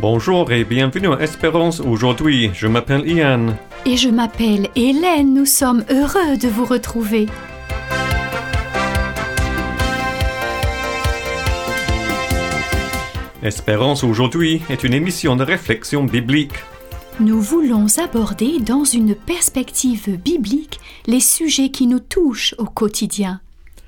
Bonjour et bienvenue à Espérance aujourd'hui. Je m'appelle Ian. Et je m'appelle Hélène. Nous sommes heureux de vous retrouver. Espérance aujourd'hui est une émission de réflexion biblique. Nous voulons aborder dans une perspective biblique les sujets qui nous touchent au quotidien.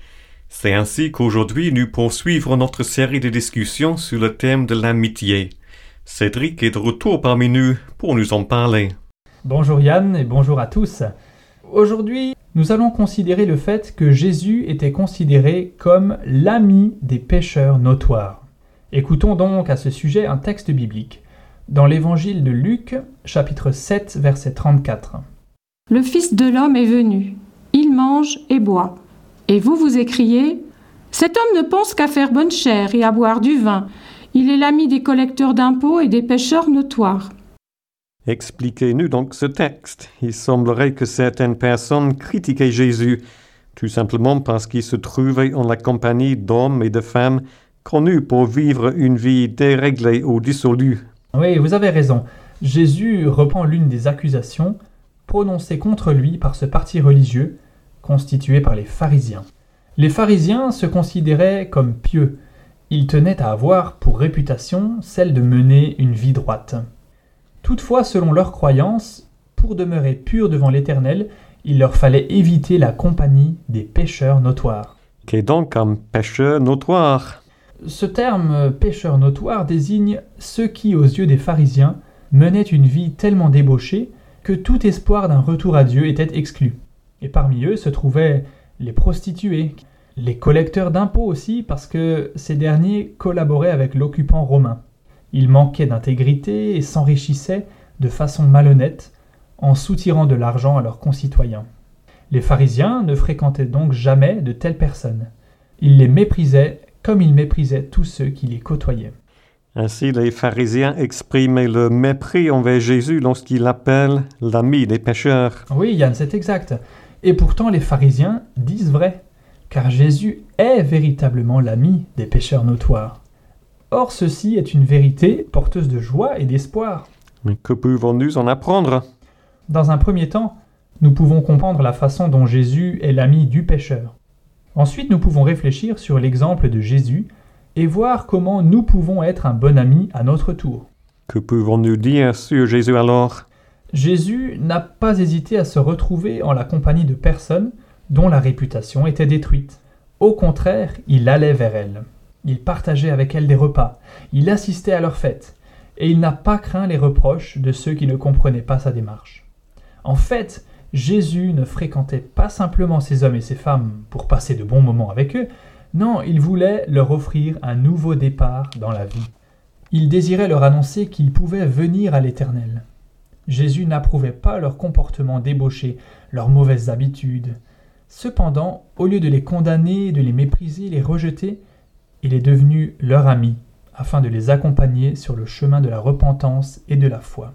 C'est ainsi qu'aujourd'hui nous poursuivons notre série de discussions sur le thème de l'amitié. Cédric est de retour parmi nous pour nous en parler. Bonjour Yann et bonjour à tous. Aujourd'hui, nous allons considérer le fait que Jésus était considéré comme l'ami des pécheurs notoires. Écoutons donc à ce sujet un texte biblique. Dans l'évangile de Luc, chapitre 7, verset 34. « Le Fils de l'homme est venu, il mange et boit. Et vous écriez, « Cet homme ne pense qu'à faire bonne chère et à boire du vin. Il est l'ami des collecteurs d'impôts et des pécheurs notoires. » Expliquez-nous donc ce texte. Il semblerait que certaines personnes critiquaient Jésus, tout simplement parce qu'il se trouvait en la compagnie d'hommes et de femmes connus pour vivre une vie déréglée ou dissolue. Oui, vous avez raison. Jésus reprend l'une des accusations prononcées contre lui par ce parti religieux constitué par les pharisiens. Les pharisiens se considéraient comme pieux. Ils tenaient à avoir pour réputation celle de mener une vie droite. Toutefois, selon leurs croyances, pour demeurer purs devant l'Éternel, il leur fallait éviter la compagnie des pécheurs notoires. Qu'est donc un pécheur notoire? Ce terme « pécheur notoire » désigne ceux qui, aux yeux des pharisiens, menaient une vie tellement débauchée que tout espoir d'un retour à Dieu était exclu. Et parmi eux se trouvaient les prostituées, les collecteurs d'impôts aussi, parce que ces derniers collaboraient avec l'occupant romain. Ils manquaient d'intégrité et s'enrichissaient de façon malhonnête en soutirant de l'argent à leurs concitoyens. Les pharisiens ne fréquentaient donc jamais de telles personnes. Ils les méprisaient comme ils méprisaient tous ceux qui les côtoyaient. Ainsi, les pharisiens exprimaient le mépris envers Jésus lorsqu'il l'appelle l'ami des pécheurs. Oui, Yann, c'est exact. Et pourtant, les pharisiens disent vrai, car Jésus est véritablement l'ami des pécheurs notoires. Or, ceci est une vérité porteuse de joie et d'espoir. Mais que pouvons-nous en apprendre? Dans un premier temps, nous pouvons comprendre la façon dont Jésus est l'ami du pécheur. Ensuite, nous pouvons réfléchir sur l'exemple de Jésus et voir comment nous pouvons être un bon ami à notre tour. Que pouvons-nous dire sur Jésus alors? Jésus n'a pas hésité à se retrouver en la compagnie de personnes dont la réputation était détruite. Au contraire, il allait vers elles. Il partageait avec elles des repas, il assistait à leurs fêtes, et il n'a pas craint les reproches de ceux qui ne comprenaient pas sa démarche. En fait, Jésus ne fréquentait pas simplement ces hommes et ces femmes pour passer de bons moments avec eux, non, il voulait leur offrir un nouveau départ dans la vie. Il désirait leur annoncer qu'ils pouvaient venir à l'Éternel. Jésus n'approuvait pas leur comportement débauché, leurs mauvaises habitudes. Cependant, au lieu de les condamner, de les mépriser, les rejeter, il est devenu leur ami, afin de les accompagner sur le chemin de la repentance et de la foi.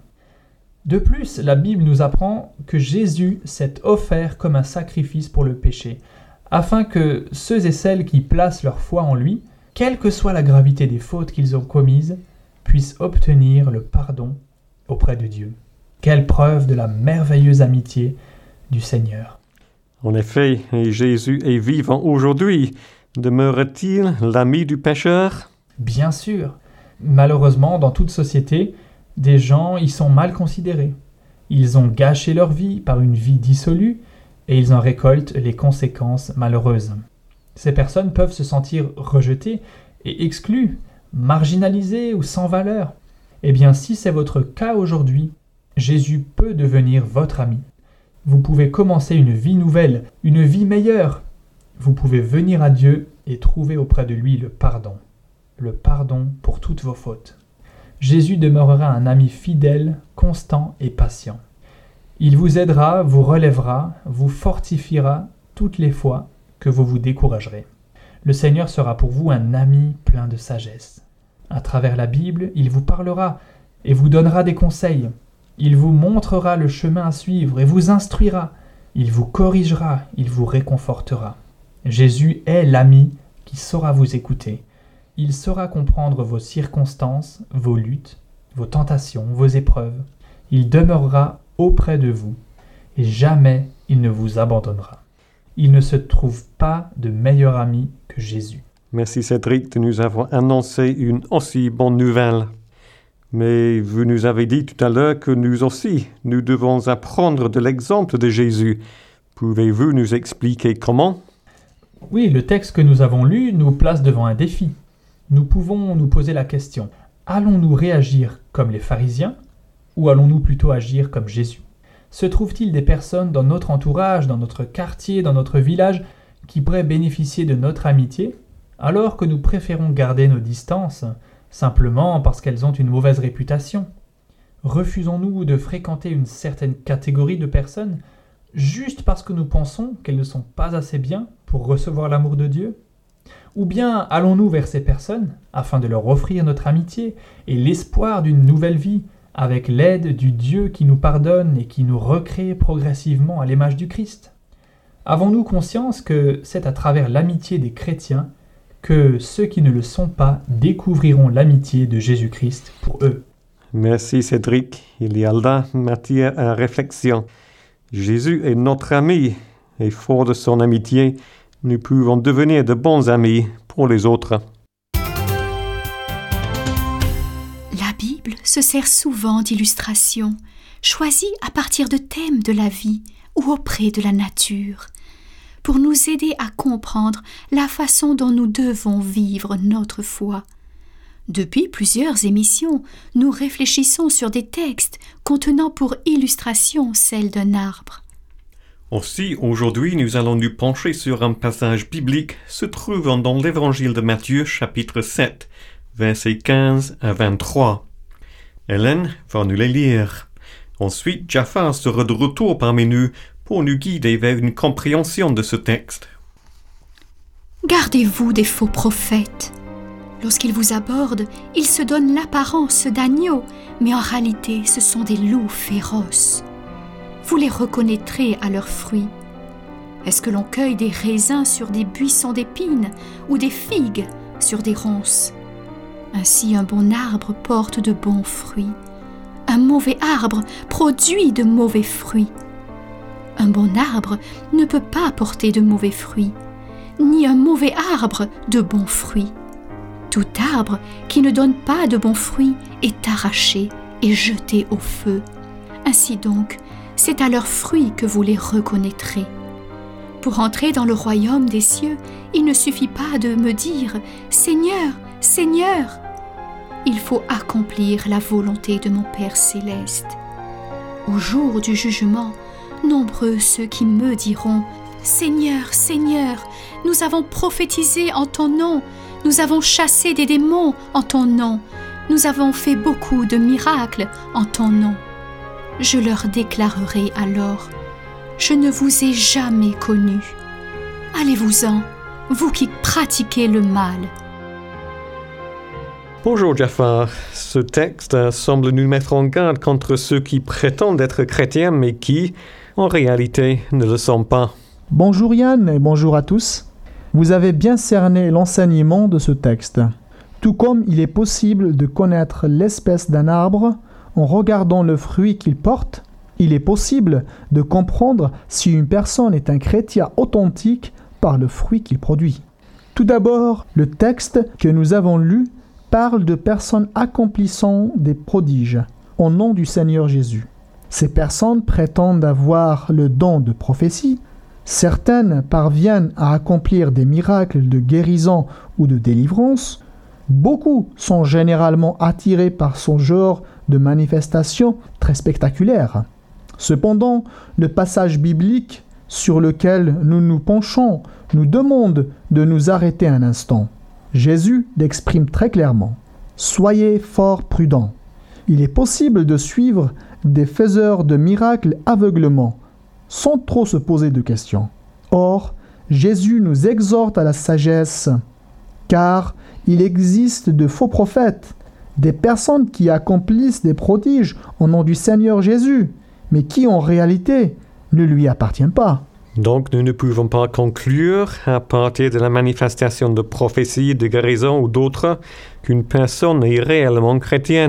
De plus, la Bible nous apprend que Jésus s'est offert comme un sacrifice pour le péché, afin que ceux et celles qui placent leur foi en lui, quelle que soit la gravité des fautes qu'ils ont commises, puissent obtenir le pardon auprès de Dieu. Quelle preuve de la merveilleuse amitié du Seigneur. En effet, et Jésus est vivant aujourd'hui. Demeure-t-il l'ami du pécheur? Bien sûr. Malheureusement, dans toute société, des gens y sont mal considérés. Ils ont gâché leur vie par une vie dissolue et ils en récoltent les conséquences malheureuses. Ces personnes peuvent se sentir rejetées et exclues, marginalisées ou sans valeur. Eh bien, si c'est votre cas aujourd'hui, Jésus peut devenir votre ami. Vous pouvez commencer une vie nouvelle, une vie meilleure. Vous pouvez venir à Dieu et trouver auprès de lui le pardon pour toutes vos fautes. Jésus demeurera un ami fidèle, constant et patient. Il vous aidera, vous relèvera, vous fortifiera toutes les fois que vous vous découragerez. Le Seigneur sera pour vous un ami plein de sagesse. À travers la Bible, il vous parlera et vous donnera des conseils. Il vous montrera le chemin à suivre et vous instruira. Il vous corrigera, il vous réconfortera. Jésus est l'ami qui saura vous écouter. Il saura comprendre vos circonstances, vos luttes, vos tentations, vos épreuves. Il demeurera auprès de vous et jamais il ne vous abandonnera. Il ne se trouve pas de meilleur ami que Jésus. Merci Cédric de nous avoir annoncé une aussi bonne nouvelle. Mais vous nous avez dit tout à l'heure que nous aussi, nous devons apprendre de l'exemple de Jésus. Pouvez-vous nous expliquer comment? Oui, le texte que nous avons lu nous place devant un défi. Nous pouvons nous poser la question, allons-nous réagir comme les pharisiens ou allons-nous plutôt agir comme Jésus? Se trouve-t-il des personnes dans notre entourage, dans notre quartier, dans notre village, qui pourraient bénéficier de notre amitié, alors que nous préférons garder nos distances, simplement parce qu'elles ont une mauvaise réputation? Refusons-nous de fréquenter une certaine catégorie de personnes, juste parce que nous pensons qu'elles ne sont pas assez bien pour recevoir l'amour de Dieu? Ou bien allons-nous vers ces personnes afin de leur offrir notre amitié et l'espoir d'une nouvelle vie, avec l'aide du Dieu qui nous pardonne et qui nous recrée progressivement à l'image du Christ? Avons-nous conscience que c'est à travers l'amitié des chrétiens que ceux qui ne le sont pas découvriront l'amitié de Jésus-Christ pour eux? Merci Cédric. Il y a là matière à réflexion. Jésus est notre ami et fort de son amitié, nous pouvons devenir de bons amis pour les autres. La Bible se sert souvent d'illustrations, choisies à partir de thèmes de la vie ou auprès de la nature, pour nous aider à comprendre la façon dont nous devons vivre notre foi. Depuis plusieurs émissions, nous réfléchissons sur des textes contenant pour illustration celle d'un arbre. Aussi, aujourd'hui, nous allons nous pencher sur un passage biblique se trouvant dans l'Évangile de Matthieu, chapitre 7, versets 15 à 23. Hélène va nous les lire. Ensuite, Jafar sera de retour parmi nous pour nous guider vers une compréhension de ce texte. Gardez-vous des faux prophètes. Lorsqu'ils vous abordent, ils se donnent l'apparence d'agneaux, mais en réalité, ce sont des loups féroces. Vous les reconnaîtrez à leurs fruits. Est-ce que l'on cueille des raisins sur des buissons d'épines ou des figues sur des ronces? Ainsi, un bon arbre porte de bons fruits. Un mauvais arbre produit de mauvais fruits. Un bon arbre ne peut pas porter de mauvais fruits, ni un mauvais arbre de bons fruits. Tout arbre qui ne donne pas de bons fruits est arraché et jeté au feu. Ainsi donc, c'est à leurs fruits que vous les reconnaîtrez. Pour entrer dans le royaume des cieux, il ne suffit pas de me dire « Seigneur, Seigneur !» Il faut accomplir la volonté de mon Père céleste. Au jour du jugement, nombreux ceux qui me diront « Seigneur, Seigneur, nous avons prophétisé en ton nom, nous avons chassé des démons en ton nom, nous avons fait beaucoup de miracles en ton nom. » Je leur déclarerai alors, « Je ne vous ai jamais connu. Allez-vous-en, vous qui pratiquez le mal. » Bonjour Jafar. Ce texte semble nous mettre en garde contre ceux qui prétendent être chrétiens mais qui, en réalité, ne le sont pas. Bonjour Yann et bonjour à tous. Vous avez bien cerné l'enseignement de ce texte. Tout comme il est possible de connaître l'espèce d'un arbre en regardant le fruit qu'il porte, il est possible de comprendre si une personne est un chrétien authentique par le fruit qu'il produit. Tout d'abord, le texte que nous avons lu parle de personnes accomplissant des prodiges au nom du Seigneur Jésus. Ces personnes prétendent avoir le don de prophétie. Certaines parviennent à accomplir des miracles de guérison ou de délivrance. Beaucoup sont généralement attirés par ce genre de manifestations très spectaculaires. Cependant, le passage biblique sur lequel nous nous penchons nous demande de nous arrêter un instant. Jésus l'exprime très clairement. « Soyez fort prudents. Il est possible de suivre des faiseurs de miracles aveuglement, sans trop se poser de questions. Or, Jésus nous exhorte à la sagesse, car il existe de faux prophètes, des personnes qui accomplissent des prodiges au nom du Seigneur Jésus, mais qui en réalité ne lui appartiennent pas. Donc nous ne pouvons pas conclure, à partir de la manifestation de prophétie, de guérison ou d'autres, qu'une personne est réellement chrétienne.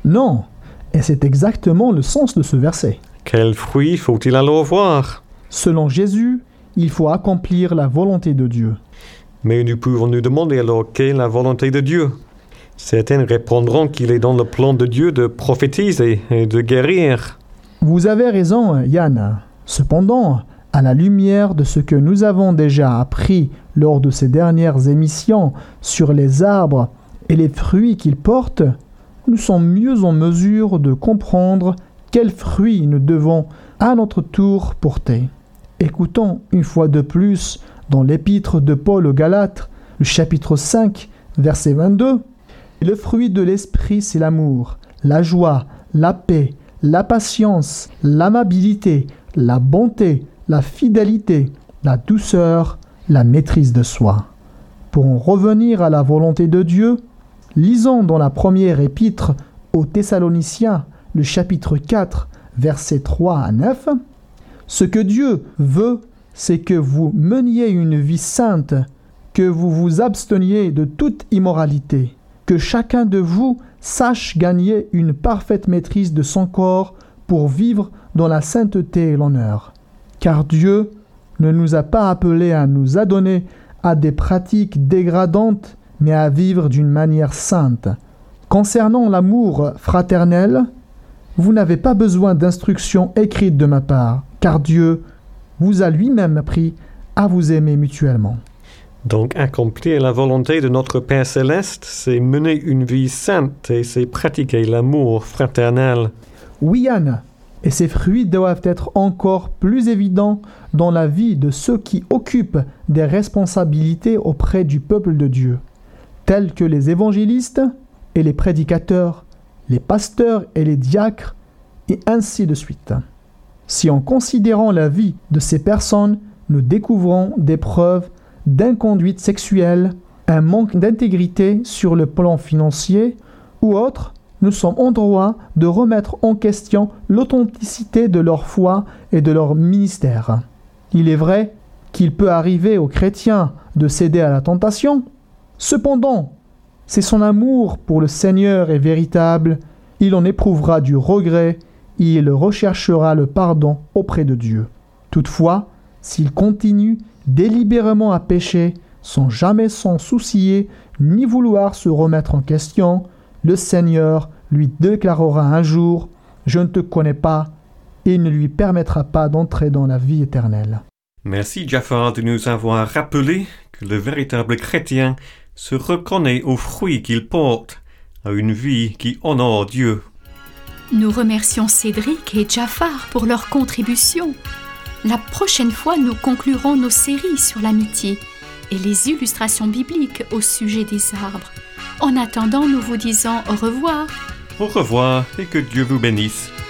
Non, et c'est exactement le sens de ce verset. Quel fruit faut-il alors voir? Selon Jésus, il faut accomplir la volonté de Dieu. Mais nous pouvons nous demander alors quelle est la volonté de Dieu. Certains répondront qu'il est dans le plan de Dieu de prophétiser et de guérir. Vous avez raison, Yann. Cependant, à la lumière de ce que nous avons déjà appris lors de ces dernières émissions sur les arbres et les fruits qu'ils portent, nous sommes mieux en mesure de comprendre quels fruits nous devons à notre tour porter. Écoutons une fois de plus dans l'épître de Paul aux Galates, le chapitre 5, verset 22. « Le fruit de l'esprit, c'est l'amour, la joie, la paix, la patience, l'amabilité, la bonté, la fidélité, la douceur, la maîtrise de soi. » Pour en revenir à la volonté de Dieu, lisons dans la première épître aux Thessaloniciens, le chapitre 4, versets 3 à 9. « Ce que Dieu veut, c'est que vous meniez une vie sainte, que vous vous absteniez de toute immoralité, que chacun de vous sache gagner une parfaite maîtrise de son corps pour vivre dans la sainteté et l'honneur. Car Dieu ne nous a pas appelés à nous adonner à des pratiques dégradantes, mais à vivre d'une manière sainte. Concernant l'amour fraternel, vous n'avez pas besoin d'instructions écrites de ma part, car Dieu vous a lui-même appris à vous aimer mutuellement. » Donc accomplir la volonté de notre Père Céleste, c'est mener une vie sainte et c'est pratiquer l'amour fraternel. Oui, Yann, et ces fruits doivent être encore plus évidents dans la vie de ceux qui occupent des responsabilités auprès du peuple de Dieu, tels que les évangélistes et les prédicateurs, les pasteurs et les diacres, et ainsi de suite. Si en considérant la vie de ces personnes, nous découvrons des preuves d'inconduite sexuelle, un manque d'intégrité sur le plan financier ou autre, nous sommes en droit de remettre en question l'authenticité de leur foi et de leur ministère. Il est vrai qu'il peut arriver aux chrétiens de céder à la tentation. Cependant, si son amour pour le Seigneur est véritable, il en éprouvera du regret et il recherchera le pardon auprès de Dieu. Toutefois, s'il continue délibérément à pécher, sans jamais s'en soucier, ni vouloir se remettre en question, le Seigneur lui déclarera un jour « Je ne te connais pas » et il ne lui permettra pas d'entrer dans la vie éternelle. Merci Jafar de nous avoir rappelé que le véritable chrétien se reconnaît aux fruits qu'il porte, à une vie qui honore Dieu. Nous remercions Cédric et Jafar pour leur contribution. La prochaine fois, nous conclurons nos séries sur l'amitié et les illustrations bibliques au sujet des arbres. En attendant, nous vous disons au revoir. Au revoir et que Dieu vous bénisse.